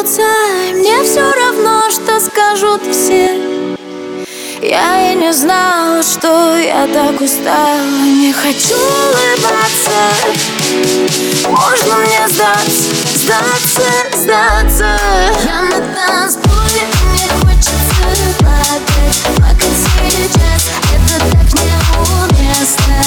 смеются, и мне все равно, что скажут все. Я и не знала, что я так устала. Не хочу улыбаться. Можно мне сдаться. Я на танцполе, мне хочется плакать. Плакать сейчас, это так неуместно.